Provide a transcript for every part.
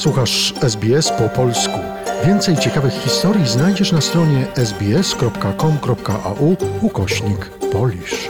Słuchasz SBS po polsku. Więcej ciekawych historii znajdziesz na stronie sbs.com.au/Polish.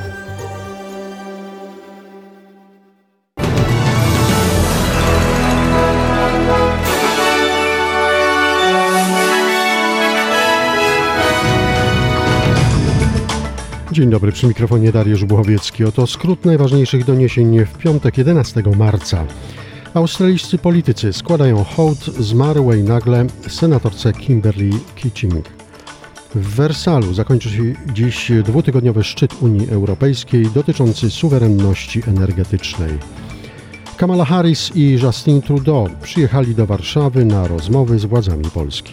Dzień dobry, przy mikrofonie Dariusz Buchowiecki. Oto skrót najważniejszych doniesień w piątek 11 marca. Australijscy politycy składają hołd zmarłej nagle senatorce Kimberley Kitching. W Wersalu zakończy się dziś dwutygodniowy szczyt Unii Europejskiej dotyczący suwerenności energetycznej. Kamala Harris i Justin Trudeau przyjechali do Warszawy na rozmowy z władzami Polski.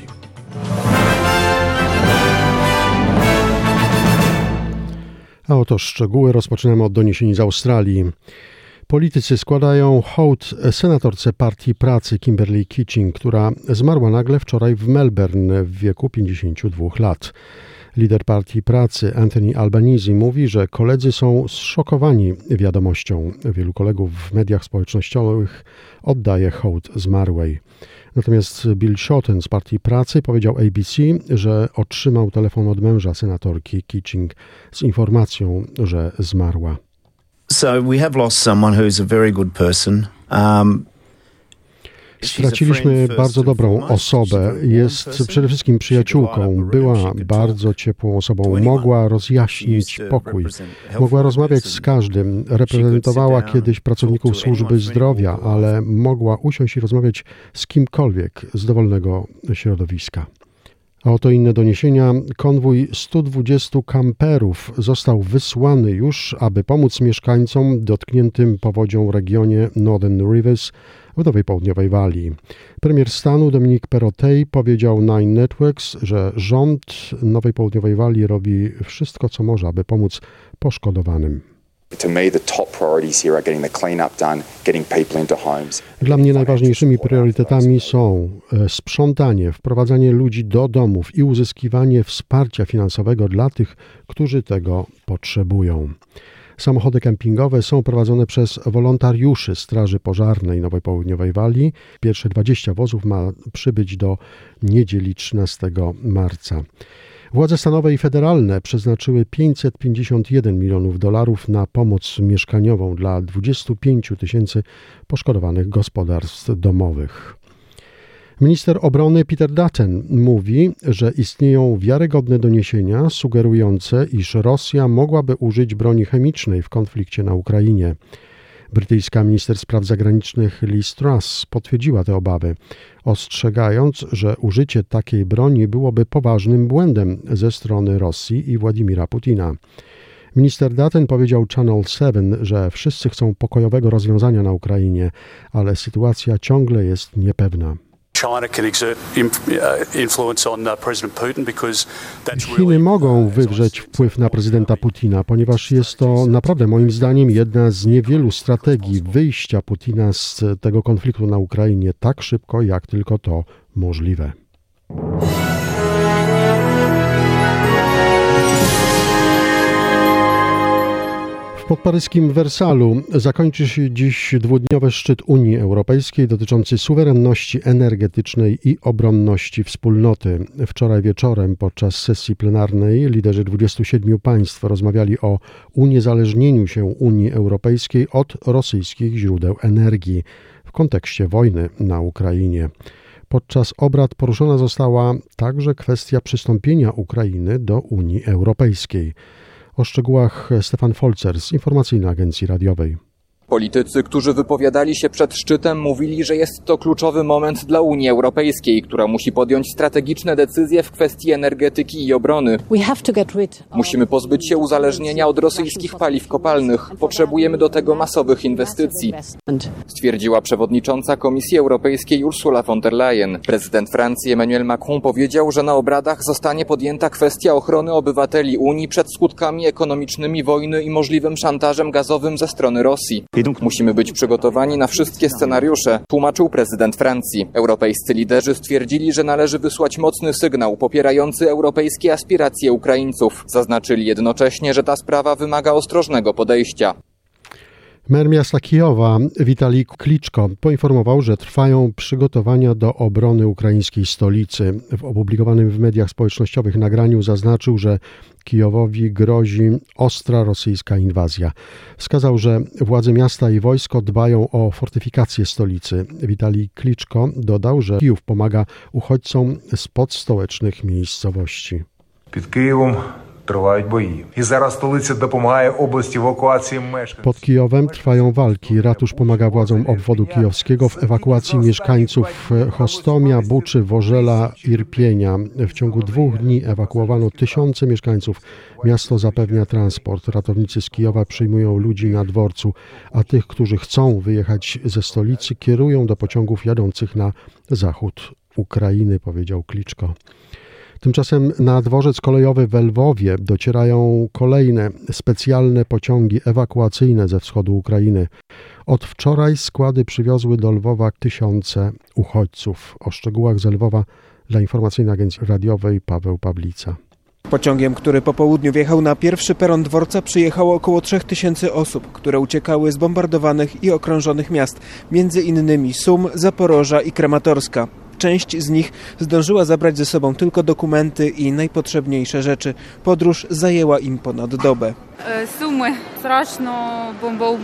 A oto szczegóły. Rozpoczynamy od doniesień z Australii. Politycy składają hołd senatorce Partii Pracy Kimberley Kitching, która zmarła nagle wczoraj w Melbourne w wieku 52 lat. Lider Partii Pracy Anthony Albanese mówi, że koledzy są zszokowani wiadomością. Wielu kolegów w mediach społecznościowych oddaje hołd zmarłej. Natomiast Bill Shorten z Partii Pracy powiedział ABC, że otrzymał telefon od męża senatorki Kitching z informacją, że zmarła. So we have lost someone who is a very good person. Straciliśmy bardzo dobrą osobę. Jest przede wszystkim przyjaciółką. Była bardzo ciepłą osobą. Mogła rozjaśnić pokój. Mogła rozmawiać z każdym. Reprezentowała kiedyś pracowników służby zdrowia, ale mogła usiąść i rozmawiać z kimkolwiek z dowolnego środowiska. A oto inne doniesienia. Konwój 120 kamperów został wysłany już, aby pomóc mieszkańcom dotkniętym powodzią regionie Northern Rivers w Nowej Południowej Walii. Premier stanu Dominic Perrottet powiedział Nine Networks, że rząd Nowej Południowej Walii robi wszystko, co może, aby pomóc poszkodowanym. Dla mnie najważniejszymi priorytetami są sprzątanie, wprowadzanie ludzi do domów i uzyskiwanie wsparcia finansowego dla tych, którzy tego potrzebują. Samochody kempingowe są prowadzone przez wolontariuszy Straży Pożarnej Nowej Południowej Walii. Pierwsze 20 wozów ma przybyć do niedzieli 13 marca. Władze stanowe i federalne przeznaczyły $551 milionów na pomoc mieszkaniową dla 25 000 poszkodowanych gospodarstw domowych. Minister obrony Peter Dutton mówi, że istnieją wiarygodne doniesienia sugerujące, iż Rosja mogłaby użyć broni chemicznej w konflikcie na Ukrainie. Brytyjska minister spraw zagranicznych Liz Truss potwierdziła te obawy, ostrzegając, że użycie takiej broni byłoby poważnym błędem ze strony Rosji i Władimira Putina. Minister Dutton powiedział Channel 7, że wszyscy chcą pokojowego rozwiązania na Ukrainie, ale sytuacja ciągle jest niepewna. Chiny mogą wywrzeć wpływ na prezydenta Putina, ponieważ jest to naprawdę moim zdaniem jedna z niewielu strategii wyjścia Putina z tego konfliktu na Ukrainie tak szybko, jak tylko to możliwe. W podparyskim Wersalu zakończy się dziś dwudniowy szczyt Unii Europejskiej dotyczący suwerenności energetycznej i obronności wspólnoty. Wczoraj wieczorem podczas sesji plenarnej liderzy 27 państw rozmawiali o uniezależnieniu się Unii Europejskiej od rosyjskich źródeł energii w kontekście wojny na Ukrainie. Podczas obrad poruszona została także kwestia przystąpienia Ukrainy do Unii Europejskiej. O szczegółach Stefan Folzer z Informacyjnej Agencji Radiowej. Politycy, którzy wypowiadali się przed szczytem, mówili, że jest to kluczowy moment dla Unii Europejskiej, która musi podjąć strategiczne decyzje w kwestii energetyki i obrony. Musimy pozbyć się uzależnienia od rosyjskich paliw kopalnych. Potrzebujemy do tego masowych inwestycji, stwierdziła przewodnicząca Komisji Europejskiej Ursula von der Leyen. Prezydent Francji Emmanuel Macron powiedział, że na obradach zostanie podjęta kwestia ochrony obywateli Unii przed skutkami ekonomicznymi wojny i możliwym szantażem gazowym ze strony Rosji. Musimy być przygotowani na wszystkie scenariusze, tłumaczył prezydent Francji. Europejscy liderzy stwierdzili, że należy wysłać mocny sygnał popierający europejskie aspiracje Ukraińców. Zaznaczyli jednocześnie, że ta sprawa wymaga ostrożnego podejścia. Mer miasta Kijowa Witalij Kliczko poinformował, że trwają przygotowania do obrony ukraińskiej stolicy. W opublikowanym w mediach społecznościowych nagraniu zaznaczył, że Kijowowi grozi ostra rosyjska inwazja. Wskazał, że władze miasta i wojsko dbają o fortyfikację stolicy. Witalij Kliczko dodał, że Kijów pomaga uchodźcom spod stołecznych miejscowości. Під Києвом тривають бої. І зараз столиця допомагає області в евакуації мешканців. Pod Kijowem trwają walki. Ratusz pomaga władzom obwodu kijowskiego w ewakuacji mieszkańców Hostomia, Buczy, Worzela, Irpienia. W ciągu 2 dni ewakuowano tysiące mieszkańców. Miasto zapewnia transport. Ratownicy z Kijowa przyjmują ludzi na dworcu, a tych, którzy chcą wyjechać ze stolicy, kierują do pociągów jadących na zachód Ukrainy, powiedział Kliczko. Tymczasem na dworzec kolejowy w Lwowie docierają kolejne specjalne pociągi ewakuacyjne ze wschodu Ukrainy. Od wczoraj składy przywiozły do Lwowa tysiące uchodźców. O szczegółach z Lwowa dla Informacyjnej Agencji Radiowej Paweł Pawlica. Pociągiem, który po południu wjechał na pierwszy peron dworca, przyjechało około 3000 osób, które uciekały z bombardowanych i okrążonych miast, między innymi Sum, Zaporoża i Krematorska. Część z nich zdążyła zabrać ze sobą tylko dokumenty i najpotrzebniejsze rzeczy. Podróż zajęła im ponad dobę. Sumy, straszno bombą.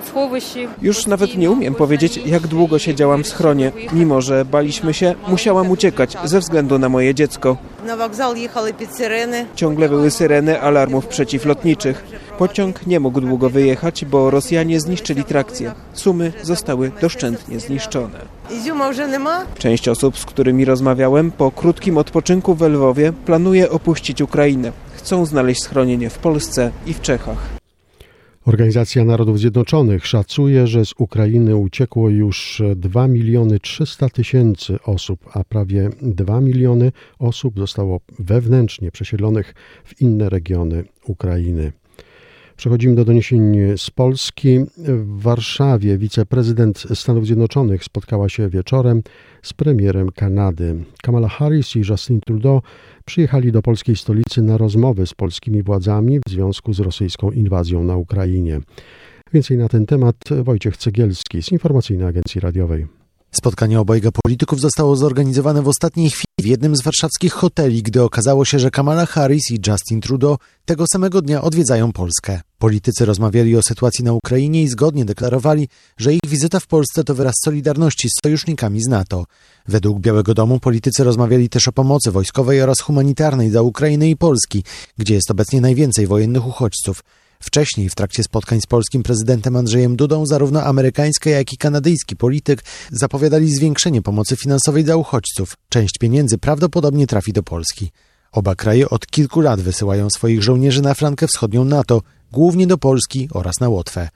Już nawet nie umiem powiedzieć, jak długo siedziałam w schronie. Mimo że baliśmy się, musiałam uciekać ze względu na moje dziecko. Na wokzał jechali pod syreny. Ciągle były syreny alarmów przeciwlotniczych. Pociąg nie mógł długo wyjechać, bo Rosjanie zniszczyli trakcję. Sumy zostały doszczętnie zniszczone. Iziuma już nie ma? Część osób, z którymi rozmawiałem, po krótkim odpoczynku w Lwowie planuje opuścić Ukrainę. Chcą znaleźć schronienie w Polsce i w Czechach. Organizacja Narodów Zjednoczonych szacuje, że z Ukrainy uciekło już 2 300 000 osób, a prawie 2 miliony osób zostało wewnętrznie przesiedlonych w inne regiony Ukrainy. Przechodzimy do doniesień z Polski. W Warszawie wiceprezydent Stanów Zjednoczonych spotkała się wieczorem z premierem Kanady. Kamala Harris i Justin Trudeau przyjechali do polskiej stolicy na rozmowy z polskimi władzami w związku z rosyjską inwazją na Ukrainie. Więcej na ten temat Wojciech Cegielski z Informacyjnej Agencji Radiowej. Spotkanie obojga polityków zostało zorganizowane w ostatniej chwili w jednym z warszawskich hoteli, gdy okazało się, że Kamala Harris i Justin Trudeau tego samego dnia odwiedzają Polskę. Politycy rozmawiali o sytuacji na Ukrainie i zgodnie deklarowali, że ich wizyta w Polsce to wyraz solidarności z sojusznikami z NATO. Według Białego Domu politycy rozmawiali też o pomocy wojskowej oraz humanitarnej dla Ukrainy i Polski, gdzie jest obecnie najwięcej wojennych uchodźców. Wcześniej, w trakcie spotkań z polskim prezydentem Andrzejem Dudą, zarówno amerykański, jak i kanadyjski polityk zapowiadali zwiększenie pomocy finansowej dla uchodźców. Część pieniędzy prawdopodobnie trafi do Polski. Oba kraje od kilku lat wysyłają swoich żołnierzy na flankę wschodnią NATO, głównie do Polski oraz na Łotwę.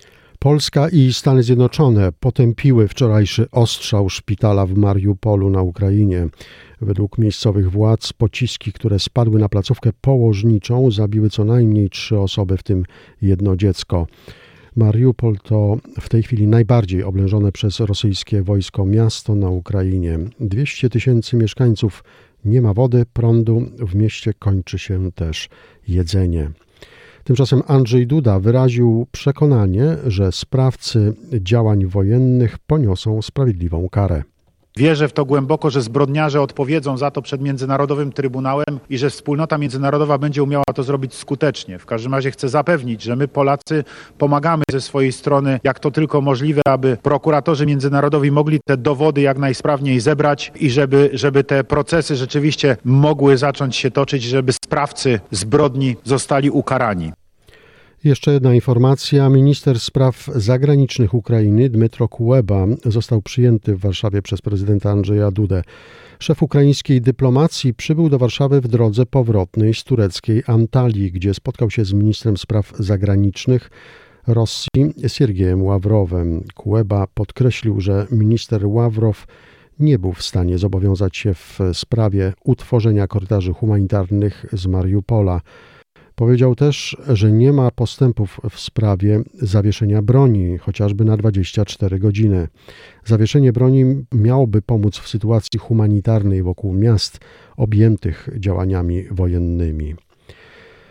Polska i Stany Zjednoczone potępiły wczorajszy ostrzał szpitala w Mariupolu na Ukrainie. Według miejscowych władz pociski, które spadły na placówkę położniczą, zabiły co najmniej 3 osoby, w tym 1 dziecko. Mariupol to w tej chwili najbardziej oblężone przez rosyjskie wojsko miasto na Ukrainie. 200 000 mieszkańców nie ma wody, prądu, w mieście kończy się też jedzenie. Tymczasem Andrzej Duda wyraził przekonanie, że sprawcy działań wojennych poniosą sprawiedliwą karę. Wierzę w to głęboko, że zbrodniarze odpowiedzą za to przed Międzynarodowym Trybunałem i że wspólnota międzynarodowa będzie umiała to zrobić skutecznie. W każdym razie chcę zapewnić, że my Polacy pomagamy ze swojej strony, jak to tylko możliwe, aby prokuratorzy międzynarodowi mogli te dowody jak najsprawniej zebrać i żeby te procesy rzeczywiście mogły zacząć się toczyć, żeby sprawcy zbrodni zostali ukarani. Jeszcze jedna informacja. Minister spraw zagranicznych Ukrainy Dmytro Kuleba został przyjęty w Warszawie przez prezydenta Andrzeja Dudę. Szef ukraińskiej dyplomacji przybył do Warszawy w drodze powrotnej z tureckiej Antalii, gdzie spotkał się z ministrem spraw zagranicznych Rosji Siergiejem Ławrowem. Kuleba podkreślił, że minister Ławrow nie był w stanie zobowiązać się w sprawie utworzenia korytarzy humanitarnych z Mariupola. Powiedział też, że nie ma postępów w sprawie zawieszenia broni, chociażby na 24 godziny. Zawieszenie broni miałoby pomóc w sytuacji humanitarnej wokół miast objętych działaniami wojennymi.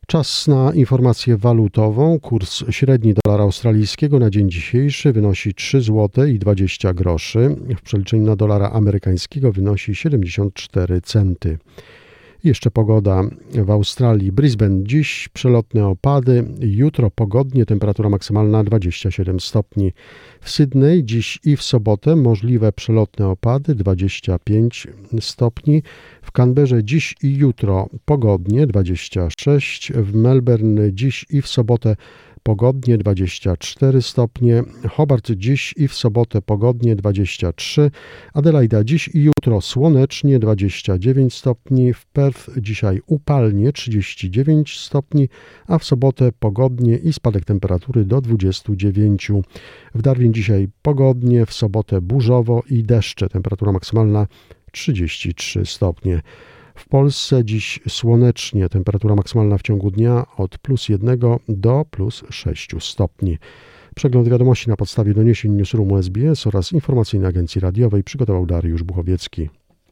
Czas na informację walutową. Kurs średni dolara australijskiego na dzień dzisiejszy wynosi 3,20 zł. W przeliczeniu na dolara amerykańskiego wynosi 74 centy. Jeszcze pogoda w Australii. Brisbane dziś przelotne opady, jutro pogodnie, temperatura maksymalna 27 stopni. W Sydney dziś i w sobotę możliwe przelotne opady 25 stopni. W Canberrze dziś i jutro pogodnie 26. W Melbourne dziś i w sobotę pogodnie 24 stopnie, Hobart dziś i w sobotę pogodnie 23, Adelaida dziś i jutro słonecznie 29 stopni, w Perth dzisiaj upalnie 39 stopni, a w sobotę pogodnie i spadek temperatury do 29. W Darwin dzisiaj pogodnie, w sobotę burzowo i deszcze, temperatura maksymalna 33 stopnie. W Polsce dziś słonecznie, temperatura maksymalna w ciągu dnia od +1 do +6 stopni. Przegląd wiadomości na podstawie doniesień Newsroomu SBS oraz informacyjnej agencji radiowej przygotował Dariusz Buchowiecki.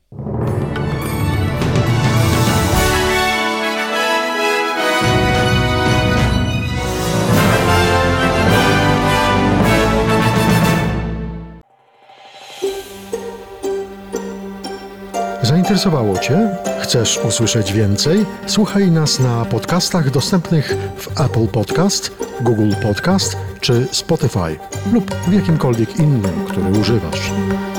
Zainteresowało Cię? Chcesz usłyszeć więcej? Słuchaj nas na podcastach dostępnych w Apple Podcast, Google Podcast czy Spotify lub w jakimkolwiek innym, który używasz.